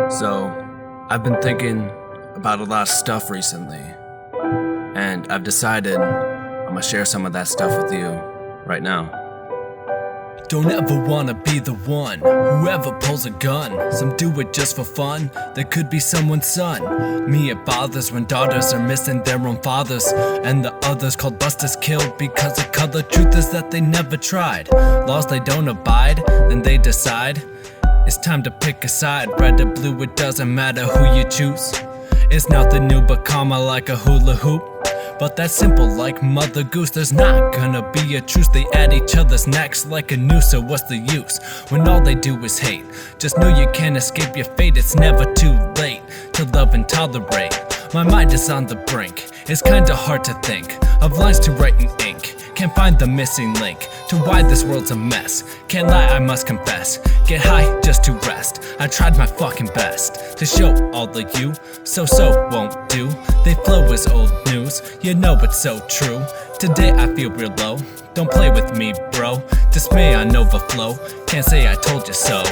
So, I've been thinking about a lot of stuff recently, and I've decided I'm gonna share some of that stuff with you right now. Don't ever wanna be the one whoever pulls a gun. Some do it just for fun, that could be someone's son. Me, it bothers when daughters are missing their own fathers, and the others called busters killed because of color. Truth is that they never tried. Laws they don't abide, then they decide it's time to pick a side. Red or blue, it doesn't matter who you choose. It's nothing new but karma like a hula hoop. But that's simple like Mother Goose. There's not gonna be a truce. They at each other's necks like a noose. So what's the use when all they do is hate? Just know you can't escape your fate. It's never too late to love and tolerate. My mind is on the brink. It's kinda hard to think of lines to write in ink. Can't find the missing link to why this world's a mess. Can't lie, I must confess. Get high just to rest. I tried my fucking best to show all of you. So won't do. They flow as old news. You know it's so true. Today I feel real low. Don't play with me, bro. Dismay on overflow. Can't say I told you so.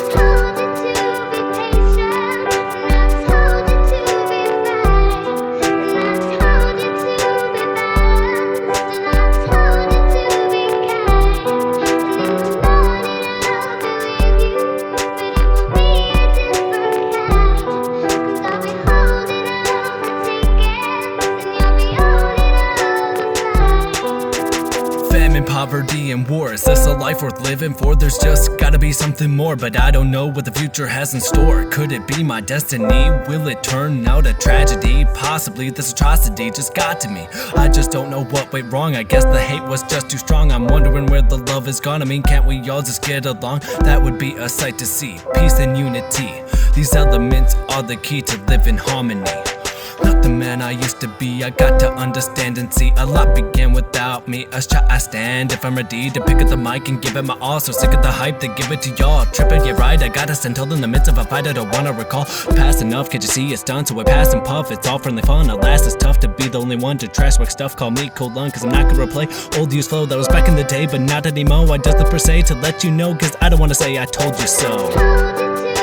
Famine, poverty, and war. Is this a life worth living for? There's just gotta be something more, but I don't know what the future has in store. Could it be my destiny? Will it turn out a tragedy? Possibly this atrocity just got to me. I just don't know what went wrong. I guess the hate was just too strong. I'm wondering where the love is gone. I mean, can't we all just get along? That would be a sight to see. Peace and unity. These elements are the key to live in harmony. Not the man I used to be. I got to understand and see. A lot began without me. A shot I stand if I'm ready to pick up the mic and give it my all. So sick of the hype to give it to y'all. Tripping, yeah right, I got a sentinel in the midst of a fight I don't wanna recall. Past enough, can't you see it's done? So I pass and puff, it's all friendly fun. At last it's tough to be the only one to trash work stuff. Call me cold lung, cause I'm not gonna replay old used flow that was back in the day, but not anymore. I just the per se to let you know, cause I don't wanna say I told you so.